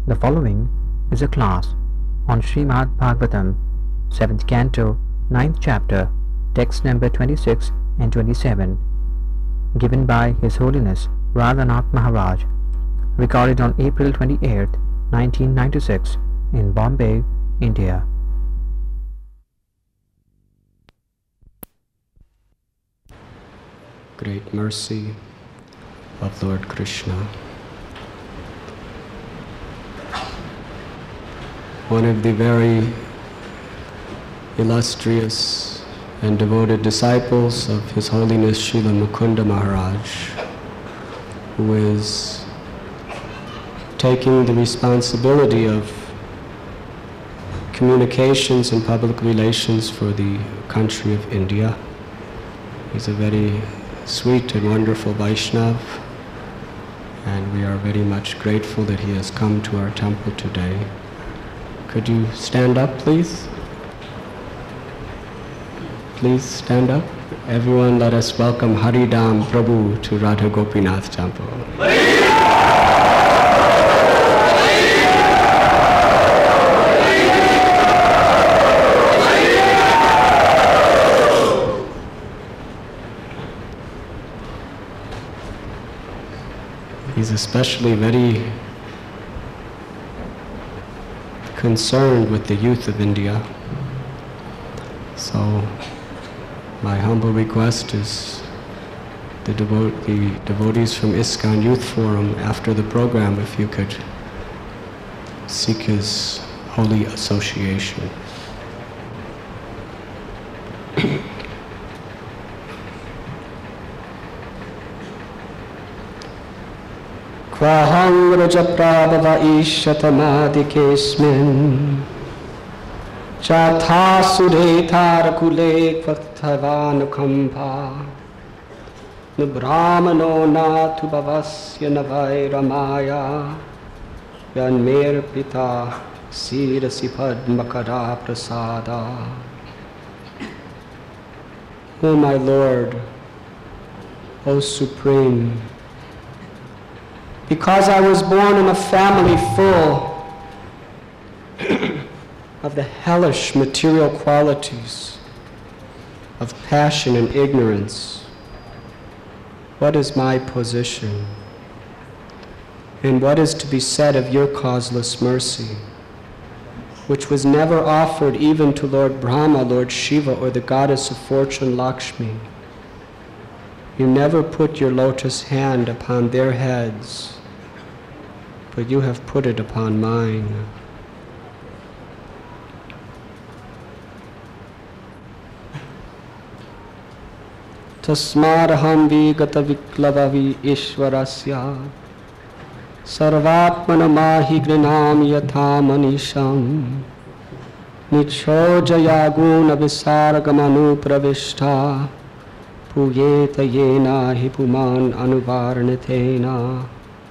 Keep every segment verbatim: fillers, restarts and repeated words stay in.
The following is a class on Srimad Bhagavatam, seventh Canto, ninth Chapter, text number twenty-six and twenty-seven, given by His Holiness Radhanath Maharaj, recorded on April twenty-eighth, nineteen ninety-six, in Bombay, India. Great mercy of Lord Krishna. One of the very illustrious and devoted disciples of His Holiness Srila Mukunda Maharaj, who is taking the responsibility of communications and public relations for the country of India. He's a very sweet and wonderful Vaishnav, and we are very much grateful that he has come to our temple today. Could you stand up, please? Please stand up. Everyone, let us welcome Haridam Prabhu to Radha Gopinath Temple. He's especially very concerned with the youth of India. So my humble request is the, devo the devotees from ISKCON Youth Forum, after the program, if you could seek his holy association. Kvahang rajaprabhava ishatamādikesmin Chatha sudhetharakule kvathavanukhampa Nubrahmano natu bhavasya navai ramaya Yanmer pita sirasi padmakara prasada. O my Lord, O Supreme, because I was born in a family full of the hellish material qualities of passion and ignorance, what is my position? And what is to be said of your causeless mercy, which was never offered even to Lord Brahma, Lord Shiva, or the goddess of fortune Lakshmi? You never put your lotus hand upon their heads, but you have put it upon mine. Tasmaraham vigata viklavavi ishwarasya sarvatmana mahi grinam yatha manisham nichojaya guna visargamanu pravishta puyeta yena hipuman anuvarnitena.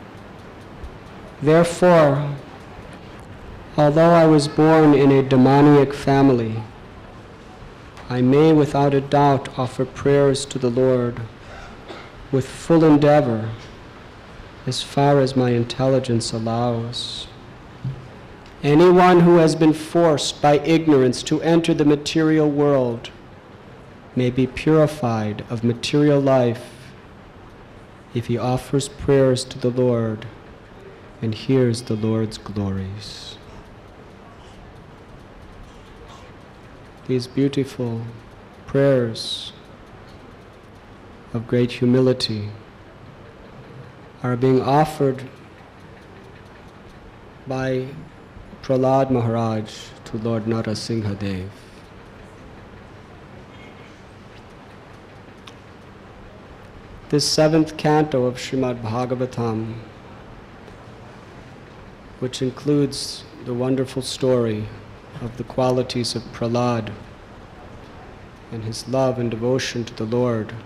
Therefore, although I was born in a demoniac family, I may without a doubt offer prayers to the Lord with full endeavor as far as my intelligence allows. Anyone who has been forced by ignorance to enter the material world may be purified of material life if he offers prayers to the Lord and hears the Lord's glories. These beautiful prayers of great humility are being offered by Prahlad Maharaj to Lord Narasingha Dev. This seventh canto of Srimad Bhagavatam, which includes the wonderful story of the qualities of Prahlad and his love and devotion to the Lord,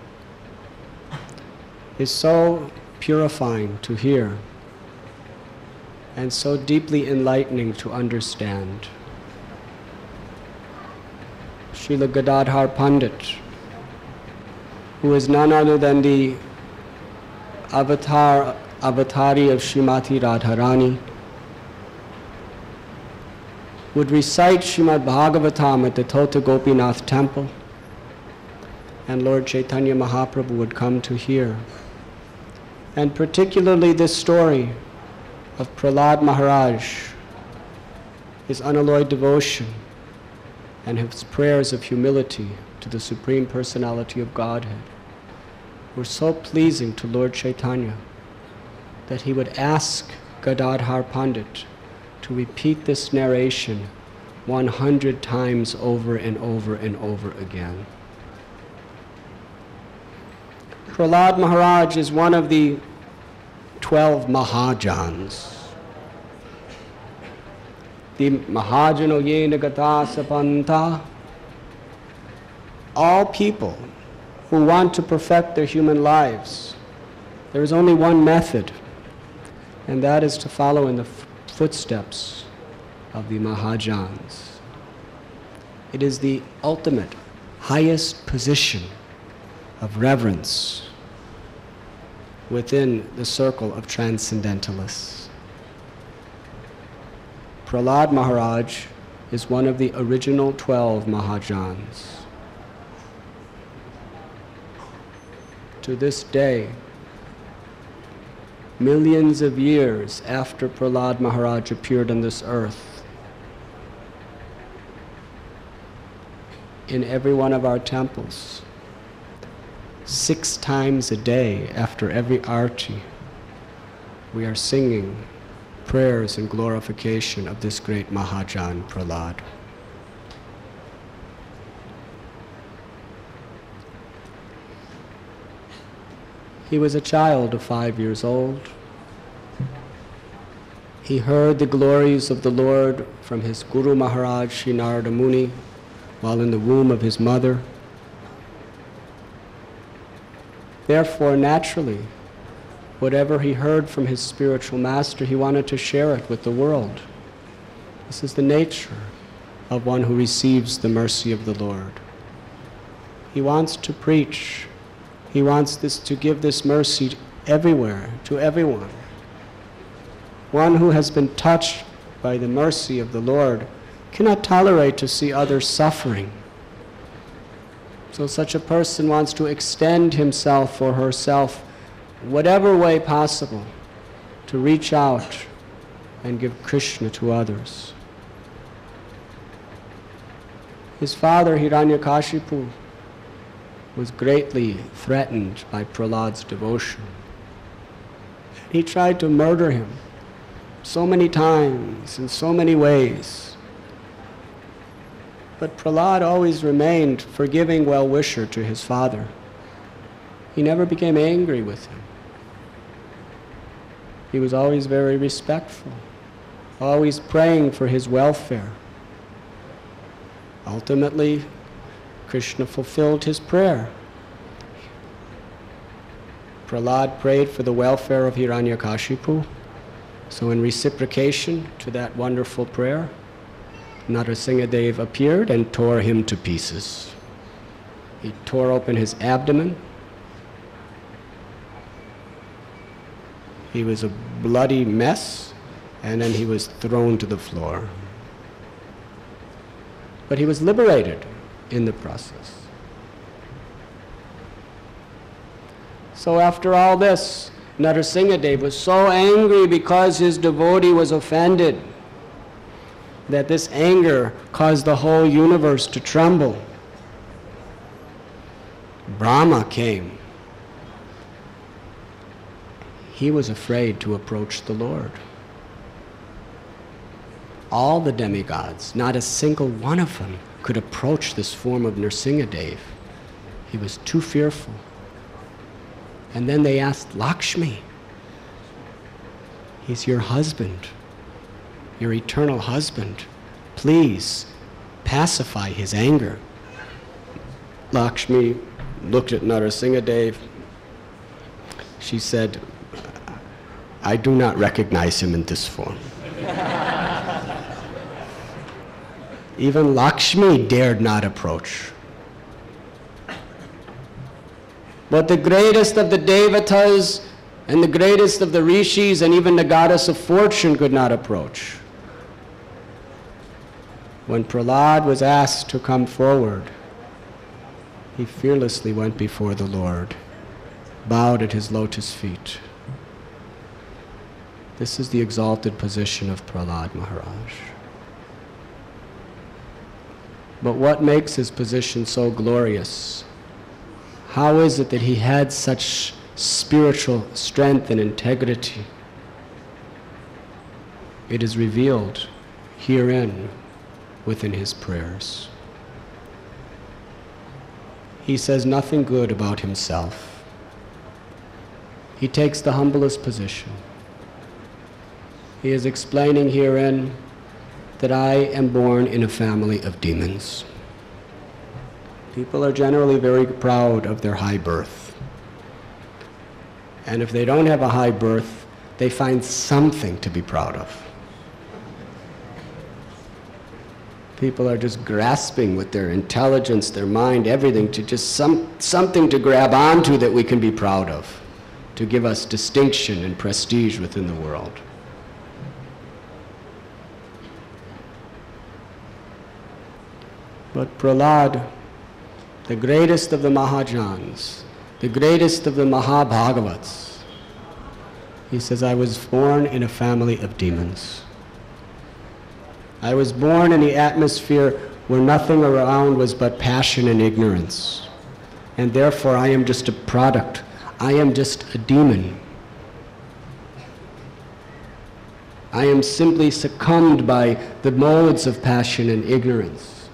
is so purifying to hear and so deeply enlightening to understand. Srila Gadadhar Pandit, who is none other than the avatar, avatari of Srimati Radharani, would recite Srimad Bhagavatam at the Tota Gopinath temple, and Lord Chaitanya Mahaprabhu would come to hear. And particularly this story of Prahlad Maharaj, his unalloyed devotion, and his prayers of humility to the Supreme Personality of Godhead were so pleasing to Lord Chaitanya that he would ask Gadadhar Pandit to repeat this narration one hundred times over and over and over again. Prahlad Maharaj is one of the twelve Mahajans. The Mahajano Yena Gata Sapanta. All people who want to perfect their human lives, there is only one method, and that is to follow in the f- footsteps of the Mahajans. It is the ultimate, highest position of reverence within the circle of transcendentalists. Prahlad Maharaj is one of the original twelve Mahajans. To this day, millions of years after Prahlad Maharaj appeared on this earth, in every one of our temples, six times a day after every arti, we are singing prayers and glorification of this great Mahajan Prahlad. He was a child of five years old. He heard the glories of the Lord from his Guru Maharaj, Sri Narada Muni, while in the womb of his mother. Therefore, naturally, whatever he heard from his spiritual master, he wanted to share it with the world. This is the nature of one who receives the mercy of the Lord. He wants to preach. He wants this to give this mercy everywhere, to everyone. One who has been touched by the mercy of the Lord cannot tolerate to see others suffering. So such a person wants to extend himself or herself whatever way possible to reach out and give Krishna to others. His father, Hiranyakashipu, was greatly threatened by Prahlad's devotion. He tried to murder him so many times, in so many ways. But Prahlad always remained forgiving well-wisher to his father. He never became angry with him. He was always very respectful, always praying for his welfare. Ultimately, Krishna fulfilled his prayer. Prahlad prayed for the welfare of Hiranyakashipu. So in reciprocation to that wonderful prayer, Narasimhadev appeared and tore him to pieces. He tore open his abdomen. He was a bloody mess, and then he was thrown to the floor. But he was liberated in the process. So after all this, Narasimhadev was so angry because his devotee was offended that this anger caused the whole universe to tremble. Brahma came. He was afraid to approach the Lord. All the demigods, not a single one of them could approach this form of Narasimhadev. He was too fearful. And then they asked Lakshmi, he's your husband, your eternal husband. Please pacify his anger. Lakshmi looked at Narasimhadev. She said, I do not recognize him in this form. Even Lakshmi dared not approach. But the greatest of the Devatas and the greatest of the Rishis and even the goddess of fortune could not approach. When Prahlad was asked to come forward, he fearlessly went before the Lord, bowed at his lotus feet. This is the exalted position of Prahlad Maharaj. But what makes his position so glorious? How is it that he had such spiritual strength and integrity? It is revealed herein within his prayers. He says nothing good about himself. He takes the humblest position. He is explaining herein that I am born in a family of demons. People are generally very proud of their high birth. And if they don't have a high birth, they find something to be proud of. People are just grasping with their intelligence, their mind, everything, to just some, something to grab onto that we can be proud of, to give us distinction and prestige within the world. But Prahlad, the greatest of the Mahajans, the greatest of the Mahabhagavats, he says, I was born in a family of demons. I was born in the atmosphere where nothing around was but passion and ignorance. And therefore I am just a product. I am just a demon. I am simply succumbed by the modes of passion and ignorance.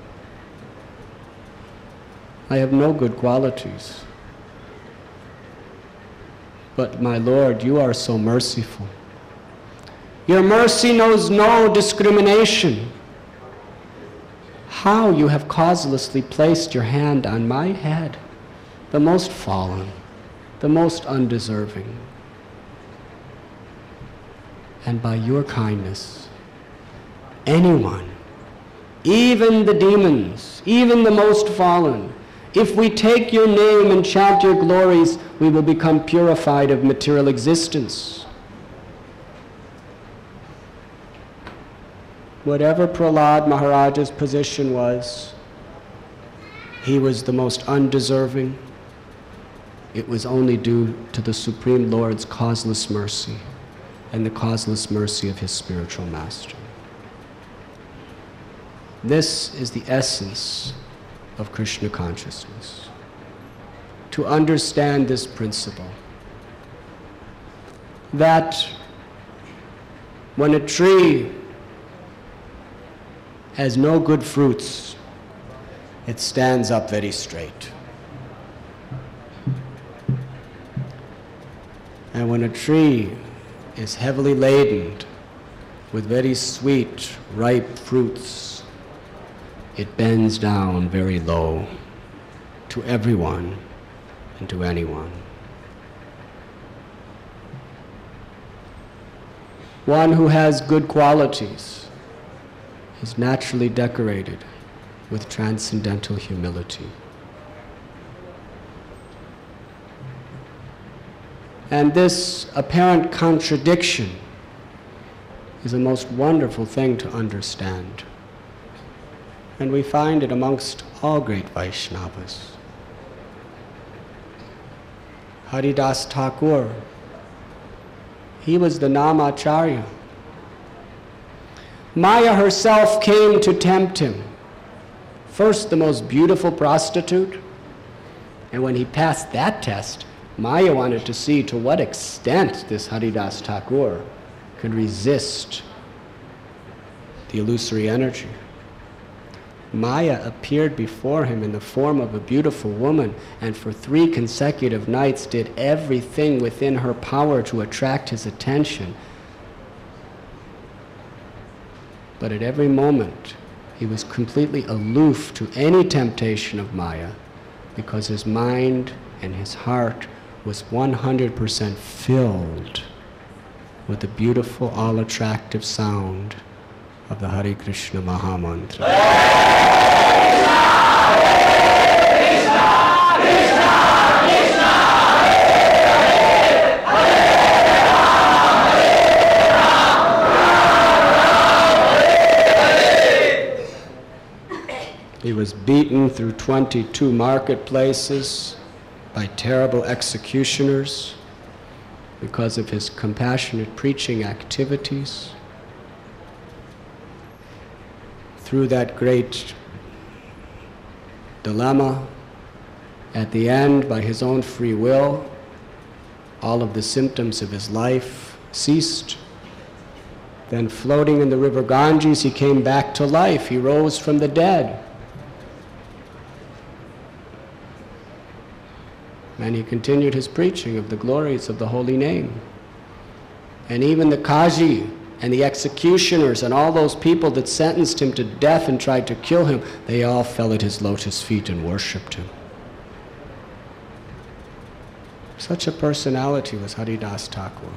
I have no good qualities. But my Lord, you are so merciful. Your mercy knows no discrimination. How you have causelessly placed your hand on my head, the most fallen, the most undeserving. And by your kindness, anyone, even the demons, even the most fallen, if we take your name and chant your glories, we will become purified of material existence. Whatever Prahlad Maharaj's position was, he was the most undeserving. It was only due to the Supreme Lord's causeless mercy and the causeless mercy of his spiritual master. This is the essence of Krishna consciousness. To understand this principle, that when a tree has no good fruits, it stands up very straight. And when a tree is heavily laden with very sweet, ripe fruits, it bends down very low to everyone and to anyone. One who has good qualities is naturally decorated with transcendental humility. And this apparent contradiction is a most wonderful thing to understand. And we find it amongst all great Vaishnavas. Haridas Thakur, he was the Namacharya. Maya herself came to tempt him. First the most beautiful prostitute, and when he passed that test, Maya wanted to see to what extent this Haridas Thakur could resist the illusory energy. Maya appeared before him in the form of a beautiful woman, and for three consecutive nights did everything within her power to attract his attention. But at every moment, he was completely aloof to any temptation of Maya, because his mind and his heart was one hundred percent filled with the beautiful, all-attractive sound of the Hare Krishna Mahamantra. was beaten through twenty-two marketplaces by terrible executioners because of his compassionate preaching activities. Through that great dilemma, at the end, by his own free will, all of the symptoms of his life ceased. Then floating in the river Ganges, he came back to life. He rose from the dead. And he continued his preaching of the glories of the holy name. And even the Kaji and the executioners and all those people that sentenced him to death and tried to kill him, they all fell at his lotus feet and worshipped him. Such a personality was Haridas Thakur.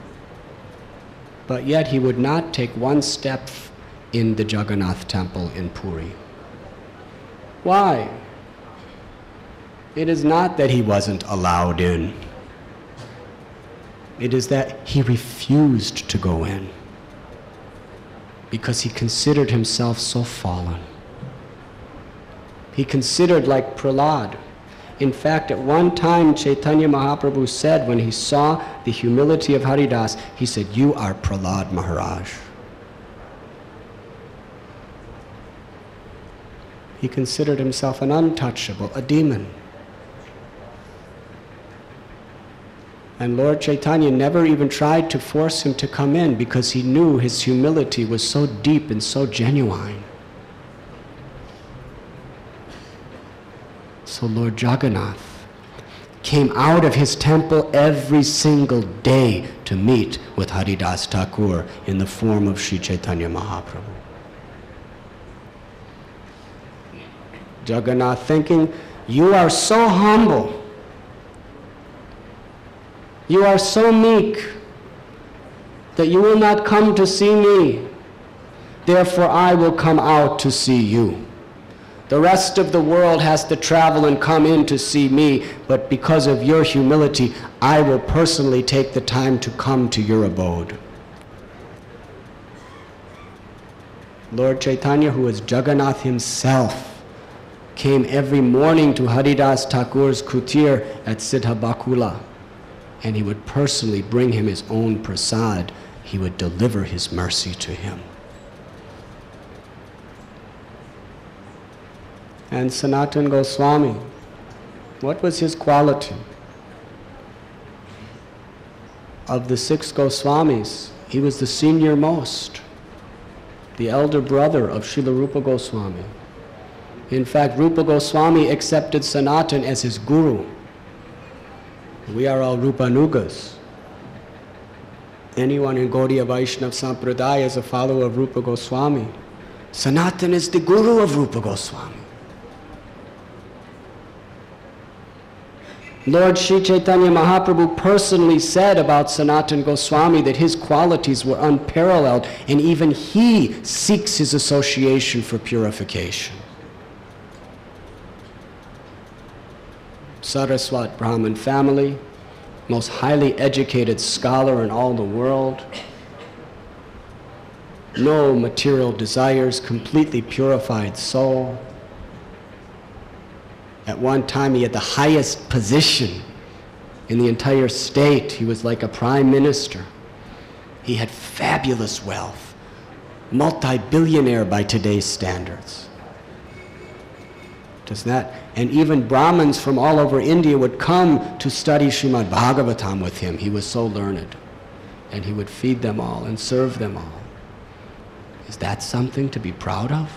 But yet he would not take one step in the Jagannath temple in Puri. Why? It is not that he wasn't allowed in. It is that he refused to go in because he considered himself so fallen. He considered like Prahlad. In fact, at one time, Chaitanya Mahaprabhu said, when he saw the humility of Haridas, he said, "You are Prahlad Maharaj." He considered himself an untouchable, a demon. And Lord Chaitanya never even tried to force him to come in because he knew his humility was so deep and so genuine. So Lord Jagannath came out of his temple every single day to meet with Haridas Thakur in the form of Sri Chaitanya Mahaprabhu. Jagannath thinking, you are so humble, you are so meek that you will not come to see me, therefore I will come out to see you. The rest of the world has to travel and come in to see me, but because of your humility, I will personally take the time to come to your abode. Lord Chaitanya, who is Jagannath himself, came every morning to Haridas Thakur's kutir at Siddha Bakula, and he would personally bring him his own prasad. He would deliver his mercy to him. And Sanatana Goswami, what was his quality? Of the six Goswamis, he was the senior most, the elder brother of Srila Rupa Goswami. In fact, Rupa Goswami accepted Sanatana as his guru. We are all Rupanugas. Anyone in Gaudiya Vaishnava Sampradaya is a follower of Rupa Goswami. Sanatana is the guru of Rupa Goswami. Lord Sri Chaitanya Mahaprabhu personally said about Sanatana Goswami that his qualities were unparalleled, and even he seeks his association for purification. Saraswat Brahmin family, most highly educated scholar in all the world, no material desires, completely purified soul. At one time, he had the highest position in the entire state. He was like a prime minister. He had fabulous wealth, multi-billionaire by today's standards. Does that? And even Brahmins from all over India would come to study Srimad Bhagavatam with him. He was so learned. And he would feed them all and serve them all. Is that something to be proud of?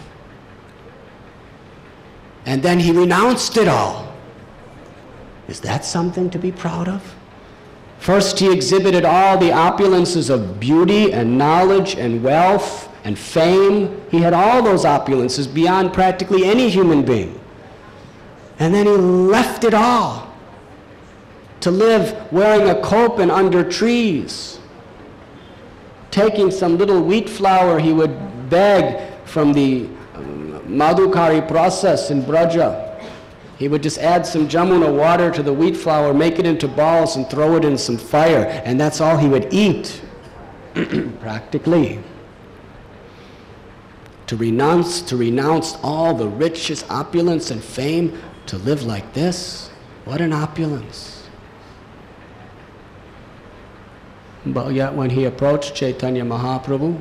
And then he renounced it all. Is that something to be proud of? First, he exhibited all the opulences of beauty and knowledge and wealth and fame. He had all those opulences beyond practically any human being. And then he left it all to live wearing a kopan under trees. Taking some little wheat flour he would beg from the Madhukari process in Braja. He would just add some Jamuna water to the wheat flour, make it into balls and throw it in some fire, and that's all he would eat, practically. To renounce, to renounce all the riches, opulence, and fame, to live like this? What an opulence. But yet when he approached Chaitanya Mahaprabhu,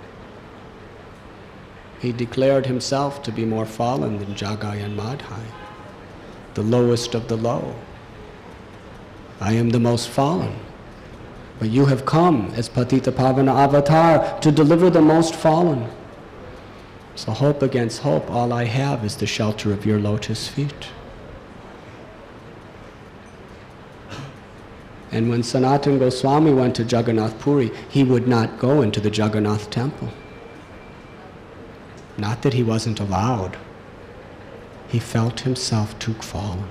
he declared himself to be more fallen than Jagai and Madhai, the lowest of the low. I am the most fallen, but you have come as Patita Pavana Avatar to deliver the most fallen. So hope against hope, all I have is the shelter of your lotus feet. And when Sanatana Goswami went to Jagannath Puri, he would not go into the Jagannath temple. Not that he wasn't allowed. He felt himself too fallen.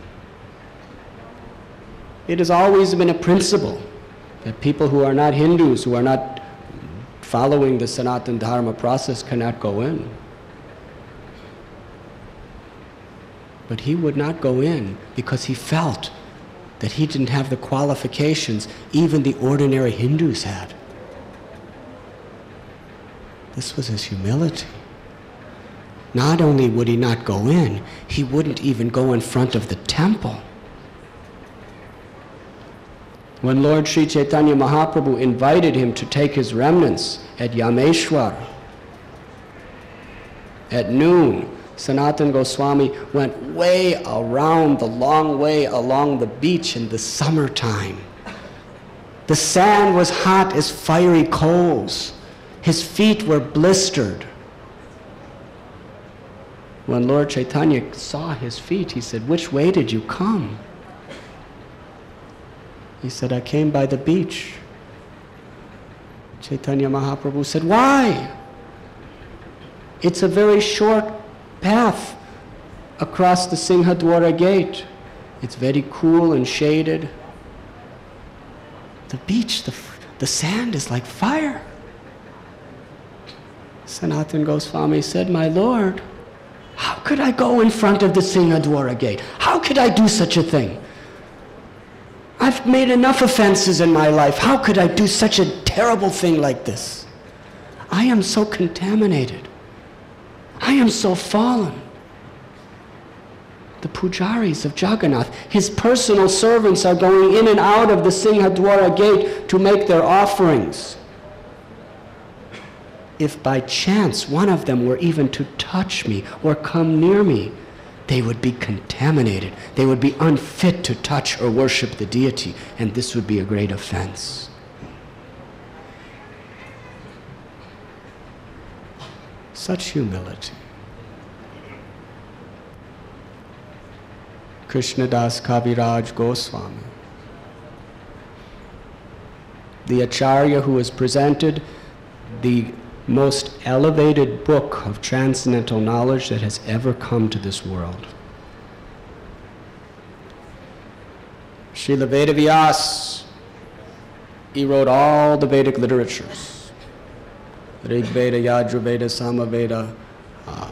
It has always been a principle that people who are not Hindus, who are not following the Sanatana Dharma process, cannot go in. But he would not go in because he felt that he didn't have the qualifications even the ordinary Hindus had. This was his humility. Not only would he not go in, he wouldn't even go in front of the temple. When Lord Sri Chaitanya Mahaprabhu invited him to take his remnants at Yameshwar, at noon, Sanatana Goswami went way around the long way along the beach in the summertime. The sand was hot as fiery coals. His feet were blistered. When Lord Chaitanya saw his feet, he said, "Which way did you come?" He said, "I came by the beach." Chaitanya Mahaprabhu said, "Why? It's a very short path across the Singhadwara gate. It's very cool and shaded. The beach, the, the sand is like fire." Sanatana Goswami said, "My Lord, how could I go in front of the Singhadwara gate? How could I do such a thing? I've made enough offenses in my life. How could I do such a terrible thing like this? I am so contaminated. I am so fallen." The pujaris of Jagannath, his personal servants, are going in and out of the Singhadwara gate to make their offerings. If by chance one of them were even to touch me or come near me, they would be contaminated. They would be unfit to touch or worship the deity, and this would be a great offense. Such humility. Krishnadas Kaviraj Goswami, the Acharya who has presented the most elevated book of transcendental knowledge that has ever come to this world. Srila Vedavyas, he wrote all the Vedic literatures. Rig Veda, Yajurveda, Samaveda, uh,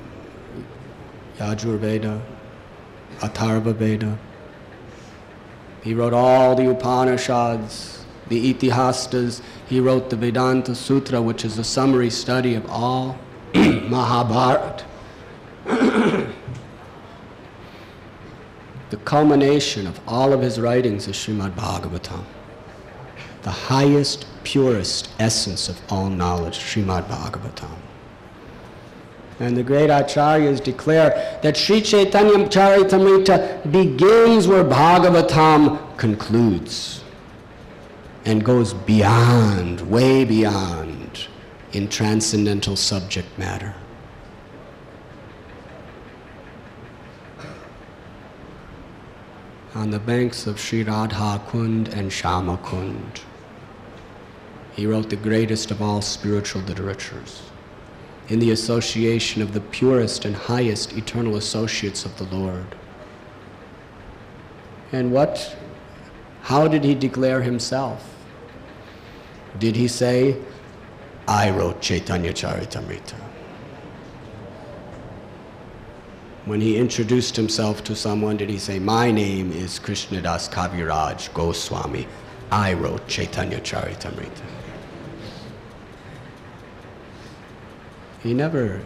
Yajurveda, Atharva Veda. He wrote all the Upanishads, the Itihastas. He wrote the Vedanta Sutra, which is a summary study of all Mahabharata. The culmination of all of his writings is Srimad Bhagavatam, the highest, purest essence of all knowledge, Srimad Bhagavatam. And the great acharyas declare that Sri Chaitanya Charitamrita begins where Bhagavatam concludes and goes beyond, way beyond, in transcendental subject matter. On the banks of Sri Radha Kund and Shama Kund, he wrote the greatest of all spiritual literatures, in the association of the purest and highest eternal associates of the Lord. And what, how did he declare himself? Did he say, "I wrote Chaitanya Charitamrita"? When he introduced himself to someone, did he say, "My name is Krishnadas Kaviraj Goswami. I wrote Chaitanya Charitamrita"? he never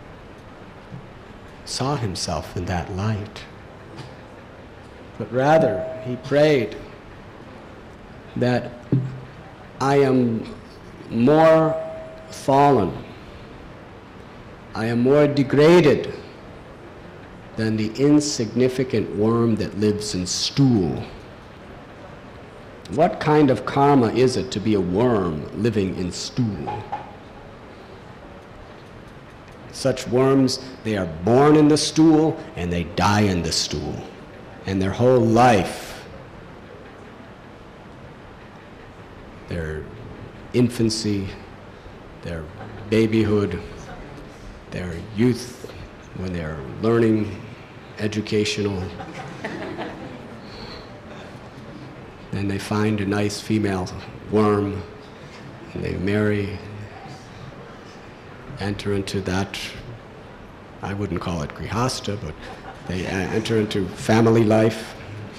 saw himself in that light, but rather he prayed that I am more fallen, I am more degraded than the insignificant worm that lives in stool. What kind of karma is it to be a worm living in stool? Such worms, they are born in the stool and they die in the stool. And their whole life, their infancy, their babyhood, their youth, when they're learning, educational, then they find a nice female worm and they marry, enter into that, I wouldn't call it grihasta, but they enter into family life.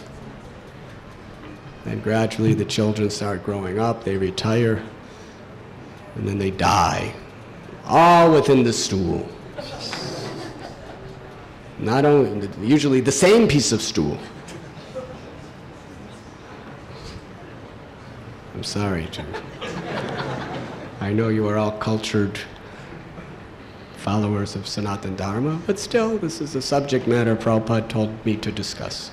Then gradually the children start growing up, they retire, and then they die, all within the stool. Not only, usually the same piece of stool. I'm sorry to, I know you are all cultured followers of Sanatana Dharma, but still, this is a subject matter Prabhupada told me to discuss.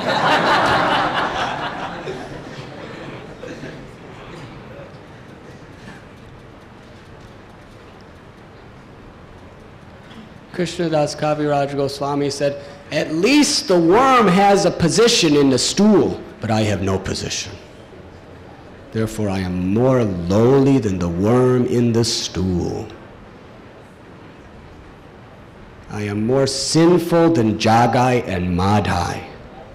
Krishnadas Kaviraj Goswami said, at least the worm has a position in the stool, but I have no position. Therefore, I am more lowly than the worm in the stool. I am more sinful than Jagai and Madhai.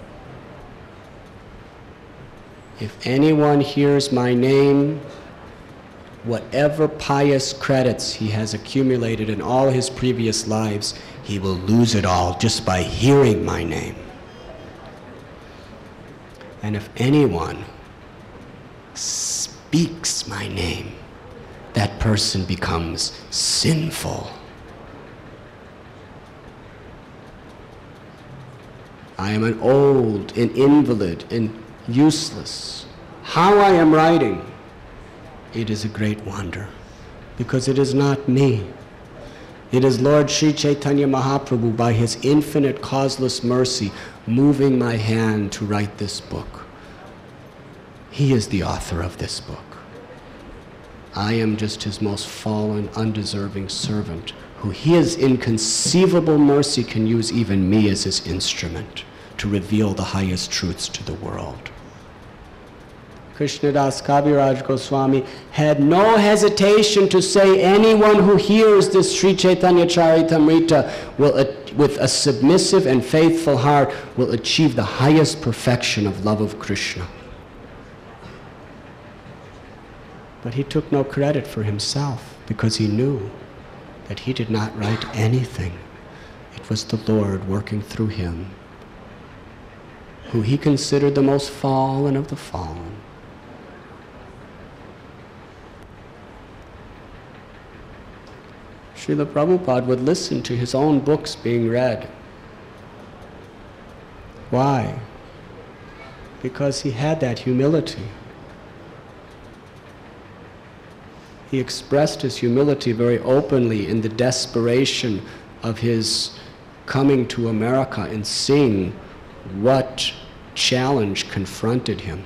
If anyone hears my name, whatever pious credits he has accumulated in all his previous lives, he will lose it all just by hearing my name. And if anyone speaks my name, that person becomes sinful. I am an old, an invalid, and useless. How I am writing, it is a great wonder, because it is not me. It is Lord Sri Chaitanya Mahaprabhu, by his infinite causeless mercy, moving my hand to write this book. He is the author of this book. I am just his most fallen, undeserving servant, who his inconceivable mercy can use even me as his instrument to reveal the highest truths to the world. Krishnadas Kaviraj Goswami had no hesitation to say anyone who hears this Sri Chaitanya Charitamrita will, with a submissive and faithful heart, will achieve the highest perfection of love of Krishna. But he took no credit for himself, because he knew that he did not write anything. It was the Lord working through him, who he considered the most fallen of the fallen. Srila Prabhupada would listen to his own books being read. Why? Because he had that humility. He expressed his humility very openly in the desperation of his coming to America and seeing what challenge confronted him.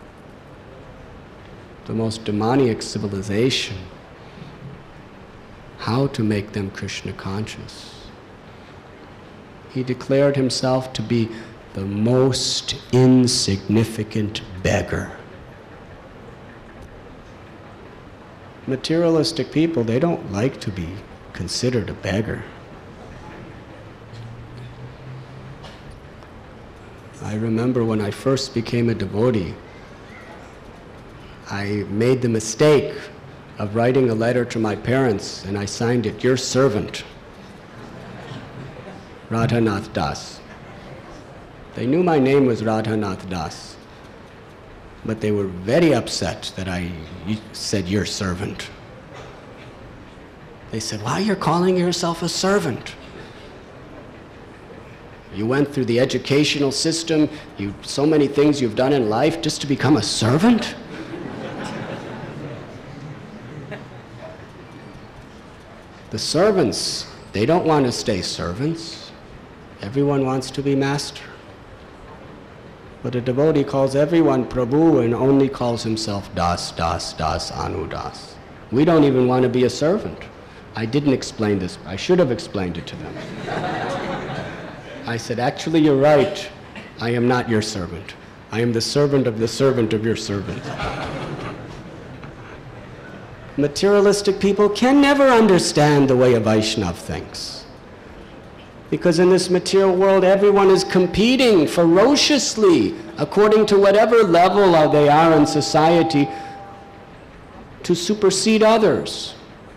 The most demoniac civilization. How to make them Krishna conscious. He declared himself to be the most insignificant beggar. Materialistic people, they don't like to be considered a beggar. I remember when I first became a devotee, I made the mistake of writing a letter to my parents, and I signed it, "Your servant, Radhanath Das." They knew my name was Radhanath Das, but they were very upset that I said "your servant." They said, "Why you're calling yourself a servant? You went through the educational system, you so many things you've done in life just to become a servant?" The servants, they don't want to stay servants. Everyone wants to be master. But a devotee calls everyone Prabhu and only calls himself Das, Das, Das, Anu Das. We don't even want to be a servant. I didn't explain this. I should have explained it to them. I said, "Actually, you're right. I am not your servant. I am the servant of the servant of your servant." Materialistic people can never understand the way a Vaishnava thinks. Because in this material world, everyone is competing ferociously, according to whatever level they are in society, to supersede others,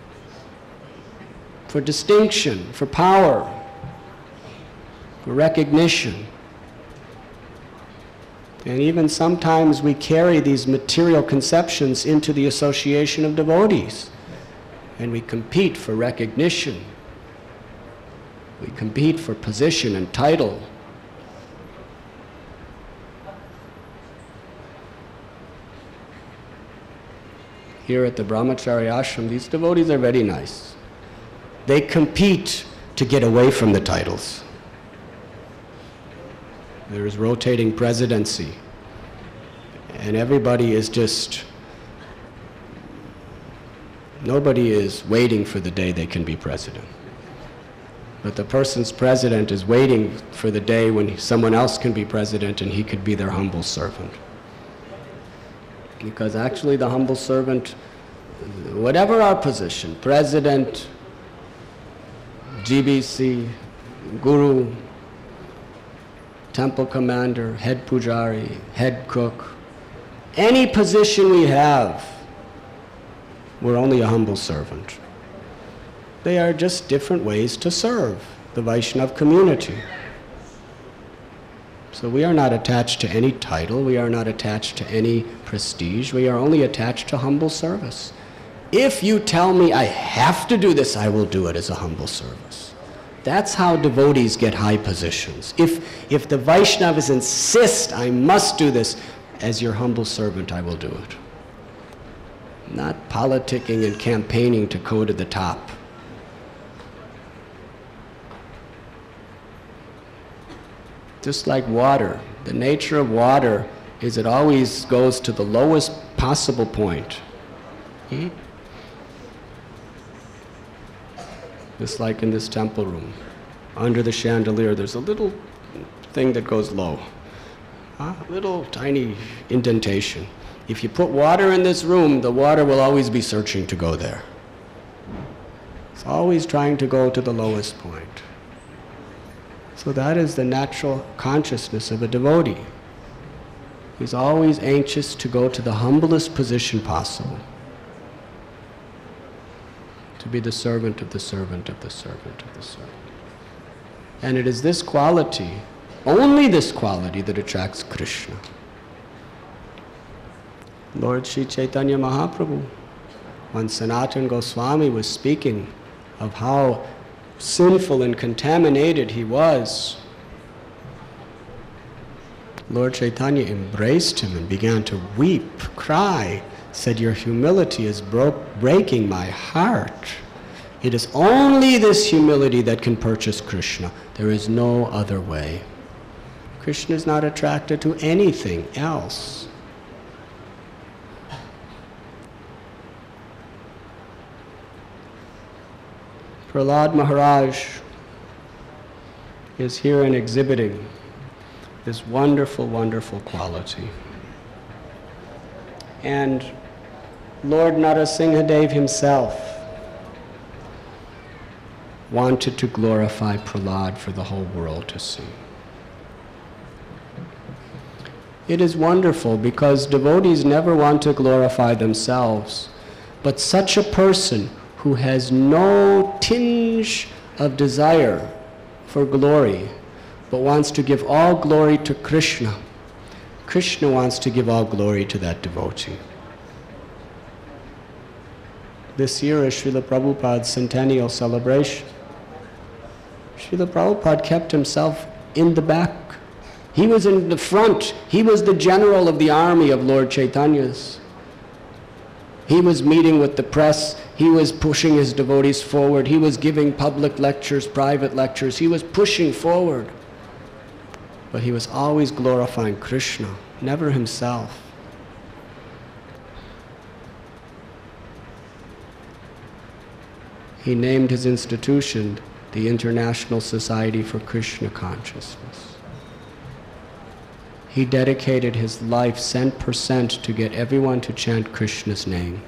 for distinction, for power, for recognition. And even sometimes we carry these material conceptions into the association of devotees, and we compete for recognition. We compete for position and title. Here at the Brahmachari ashram, these devotees are very nice. They compete to get away from the titles. There is rotating presidency, and everybody is just, nobody is waiting for the day they can be president. But the person's president is waiting for the day when someone else can be president and he could be their humble servant. Because actually the humble servant, whatever our position, president, G B C, guru, temple commander, head pujari, head cook, any position we have, we're only a humble servant. They are just different ways to serve the Vaishnava community. So we are not attached to any title, we are not attached to any prestige, we are only attached to humble service. If you tell me I have to do this, I will do it as a humble service. That's how devotees get high positions. If, if the Vaishnavas insist I must do this, as your humble servant I will do it. Not politicking and campaigning to go to the top. Just like water, the nature of water is it always goes to the lowest possible point. Hmm? Just like in this temple room, under the chandelier, there's a little thing that goes low, a little tiny indentation. If you put water in this room, the water will always be searching to go there. It's always trying to go to the lowest point. So that is the natural consciousness of a devotee. He's always anxious to go to the humblest position possible. To be the servant of the servant of the servant of the servant. And it is this quality, only this quality, that attracts Krishna. Lord Sri Chaitanya Mahaprabhu, when Sanatana Goswami was speaking of how sinful and contaminated he was, Lord Chaitanya embraced him and began to weep, cry, said, "Your humility is bro- breaking my heart. It is only this humility that can purchase Krishna. There is no other way." Krishna is not attracted to anything else. Prahlad Maharaj is here and exhibiting this wonderful, wonderful quality. And Lord Narasimhadev himself wanted to glorify Prahlad for the whole world to see. It is wonderful because devotees never want to glorify themselves, but such a person who has no tinge of desire for glory, but wants to give all glory to Krishna, Krishna wants to give all glory to that devotee. This year is Srila Prabhupada's centennial celebration. Srila Prabhupada kept himself in the back. He was in the front. He was the general of the army of Lord Chaitanya's. He was meeting with the press. He was pushing his devotees forward. He was giving public lectures, private lectures. He was pushing forward. But he was always glorifying Krishna, never himself. He named his institution the International Society for Krishna Consciousness. He dedicated his life cent percent to get everyone to chant Krishna's name.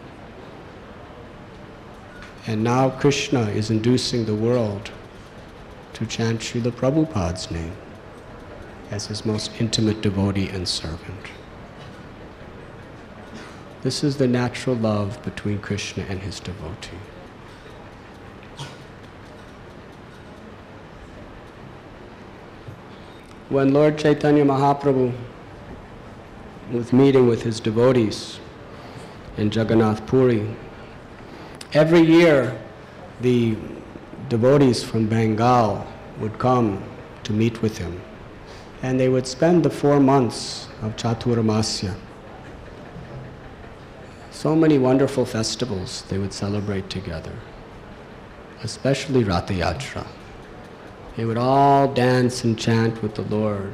And now Krishna is inducing the world to chant Srila Prabhupada's name as his most intimate devotee and servant. This is the natural love between Krishna and his devotee. When Lord Chaitanya Mahaprabhu was meeting with his devotees in Jagannath Puri, every year the devotees from Bengal would come to meet with him, and they would spend the four months of Chaturmasya. So many wonderful festivals they would celebrate together, especially Ratha Yatra. They would all dance and chant with the Lord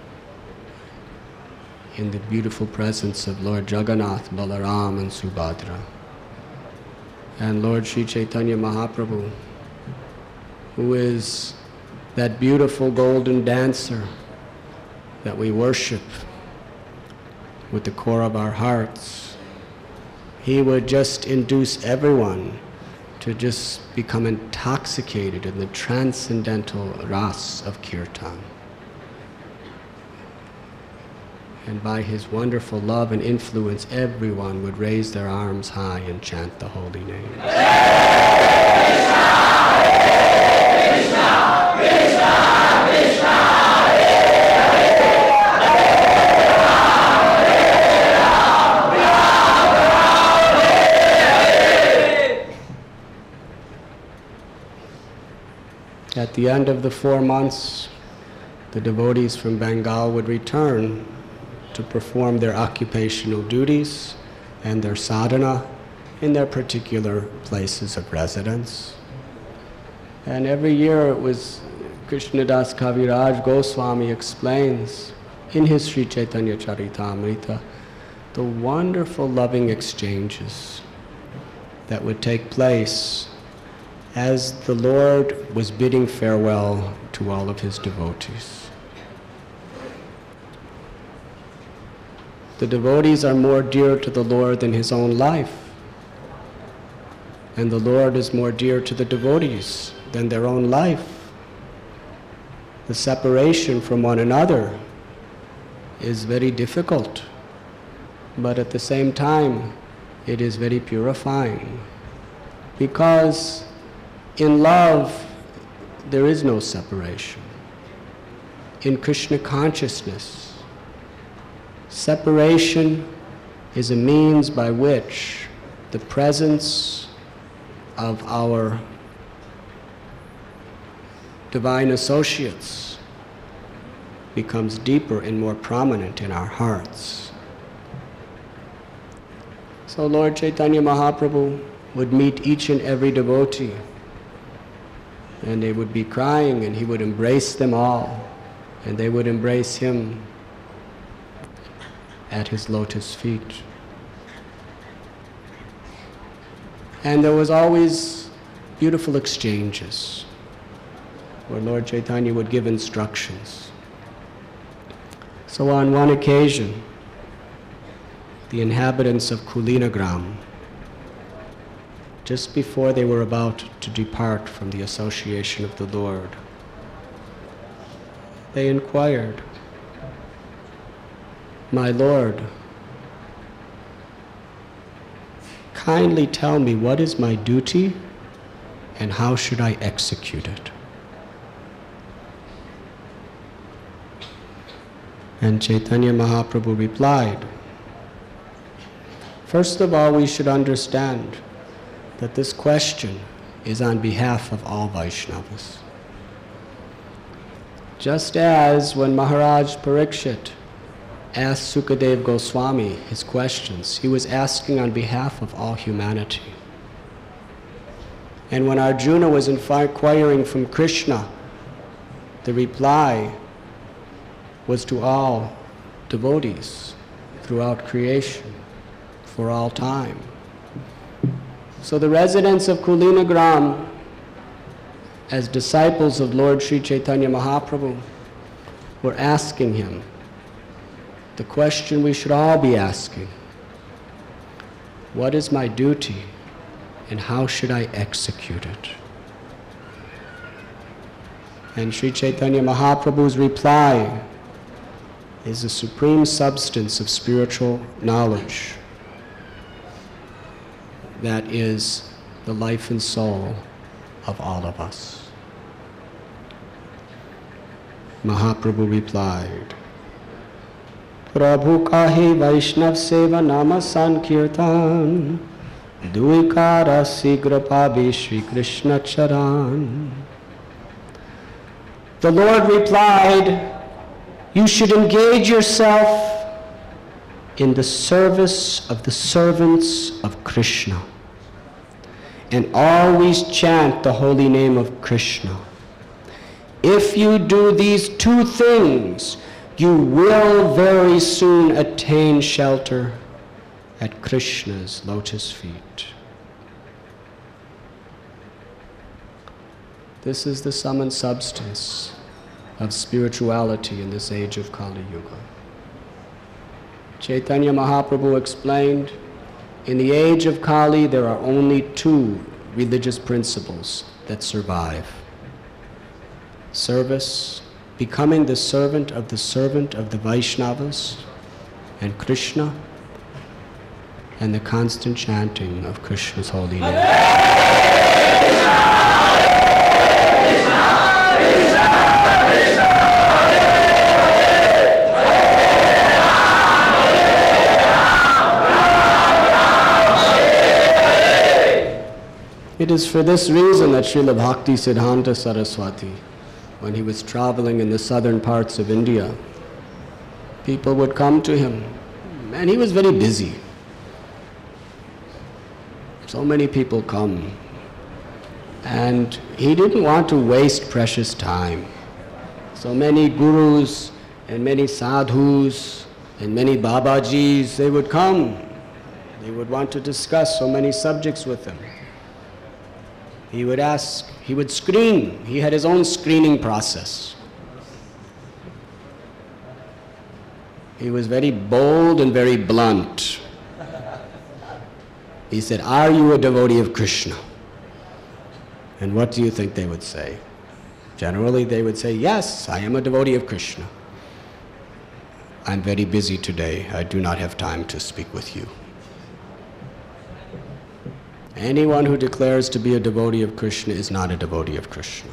in the beautiful presence of Lord Jagannath, Balaram and Subhadra. And Lord Sri Chaitanya Mahaprabhu, who is that beautiful golden dancer that we worship with the core of our hearts, he would just induce everyone to just become intoxicated in the transcendental ras of kirtan. And by his wonderful love and influence, everyone would raise their arms high and chant the holy name. Krishna, Krishna, Krishna, At the end of the four months, the devotees from Bengal would return to perform their occupational duties and their sadhana in their particular places of residence. And every year it was, Krishnadas Kaviraj Goswami explains in his Sri Chaitanya Charitamrita the wonderful loving exchanges that would take place as the Lord was bidding farewell to all of his devotees. The devotees are more dear to the Lord than his own life, and the Lord is more dear to the devotees than their own life. The separation from one another is very difficult, but at the same time it is very purifying, because in love, there is no separation. In Krishna consciousness, separation is a means by which the presence of our divine associates becomes deeper and more prominent in our hearts. So Lord Chaitanya Mahaprabhu would meet each and every devotee, and they would be crying, and he would embrace them all, and they would embrace him at his lotus feet. And there was always beautiful exchanges where Lord Chaitanya would give instructions. So on one occasion, the inhabitants of Kulinagram, just before they were about to depart from the association of the Lord, they inquired, "My Lord, kindly tell me what is my duty and how should I execute it?" And Chaitanya Mahaprabhu replied, "First of all, we should understand that this question is on behalf of all Vaishnavas. Just as when Maharaj Parikshit asked Sukadev Goswami his questions, he was asking on behalf of all humanity. And when Arjuna was inquiring from Krishna, the reply was to all devotees throughout creation, for all time. So the residents of Kulinagram, as disciples of Lord Sri Chaitanya Mahaprabhu, were asking him the question we should all be asking: what is my duty and how should I execute it? And Sri Chaitanya Mahaprabhu's reply is the supreme substance of spiritual knowledge that is the life and soul of all of us. Mahaprabhu replied, Prabhu kahi Vaishnav seva nama sankirtan duikara sigra pabi Shri Krishna charan. The Lord replied, you should engage yourself in the service of the servants of Krishna and always chant the holy name of Krishna. If you do these two things, you will very soon attain shelter at Krishna's lotus feet. This is the sum and substance of spirituality in this age of Kali Yuga. Chaitanya Mahaprabhu explained, in the age of Kali there are only two religious principles that survive: service, becoming the servant of the servant of the Vaishnavas, and Krishna, and the constant chanting of Krishna's holy name. It is for this reason that Srila Bhakti Siddhanta Saraswati, when he was traveling in the southern parts of India, people would come to him, and he was very busy. So many people come, and he didn't want to waste precious time. So many gurus and many sadhus and many babajis, they would come. They would want to discuss so many subjects with him. He would ask, he would screen. He had his own screening process. He was very bold and very blunt. He said, are you a devotee of Krishna? And what do you think they would say? Generally they would say, yes, I am a devotee of Krishna. I'm very busy today. I do not have time to speak with you. Anyone who declares to be a devotee of Krishna is not a devotee of Krishna.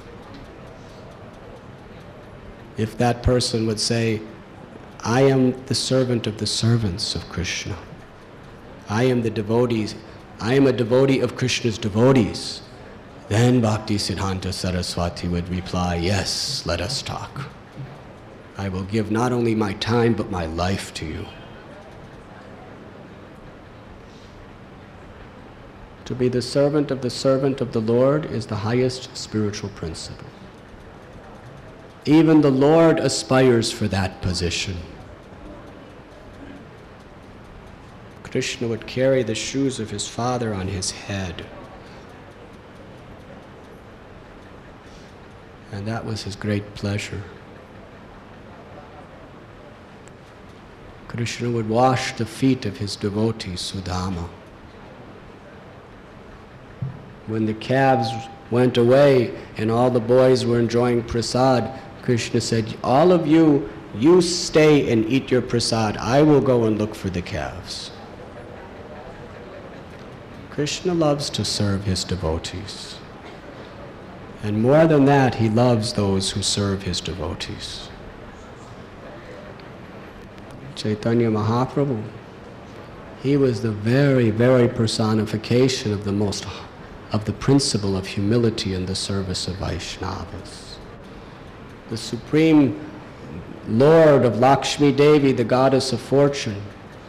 If that person would say, I am the servant of the servants of Krishna, I am the devotees, I am a devotee of Krishna's devotees, then Bhakti Siddhanta Saraswati would reply, yes, let us talk. I will give not only my time but my life to you. To be the servant of the servant of the Lord is the highest spiritual principle. Even the Lord aspires for that position. Krishna would carry the shoes of his father on his head. And that was his great pleasure. Krishna would wash the feet of his devotee, Sudama. When the calves went away and all the boys were enjoying prasad, Krishna said, all of you, you stay and eat your prasad. I will go and look for the calves. Krishna loves to serve his devotees. And more than that, he loves those who serve his devotees. Chaitanya Mahaprabhu, he was the very, very personification of the most of the principle of humility in the service of Vaishnavas. The Supreme Lord of Lakshmi Devi, the goddess of fortune,